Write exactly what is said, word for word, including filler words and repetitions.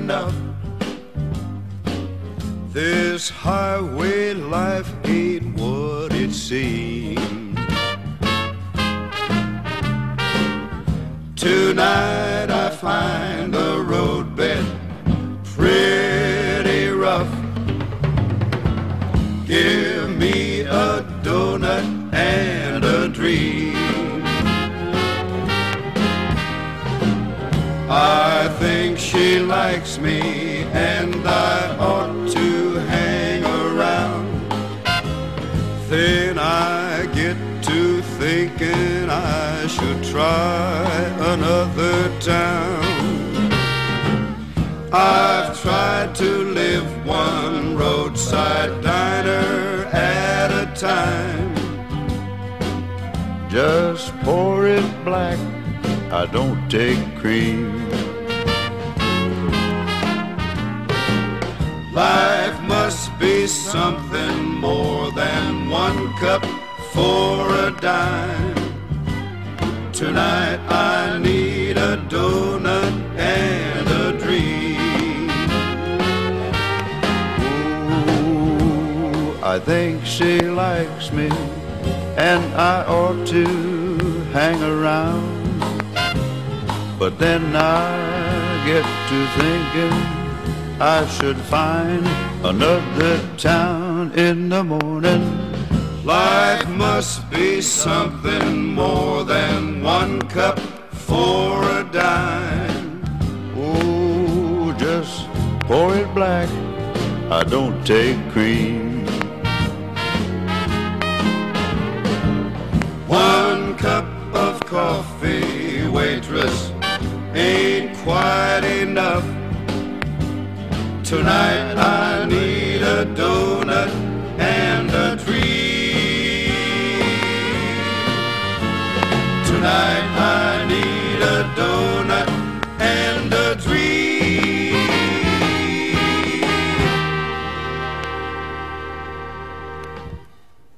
enough. This highway life ain't what it seems. Tonight I find the roadbed pretty rough. Give me a donut and a dream. I think she likes me and I ought to hang around. Then I get to thinking I should try another town. I've tried to live one roadside diner at a time. Just pour it black, I don't take cream. Life must be something more than one cup for a dime. Tonight I need a donut and a dream. Ooh, I think she likes me and I ought to hang around. But then I get to thinking I should find another town in the morning. Life must be something more than one cup for a dime. Oh, just pour it black, I don't take cream. One cup of coffee, waitress, ain't quite enough. Tonight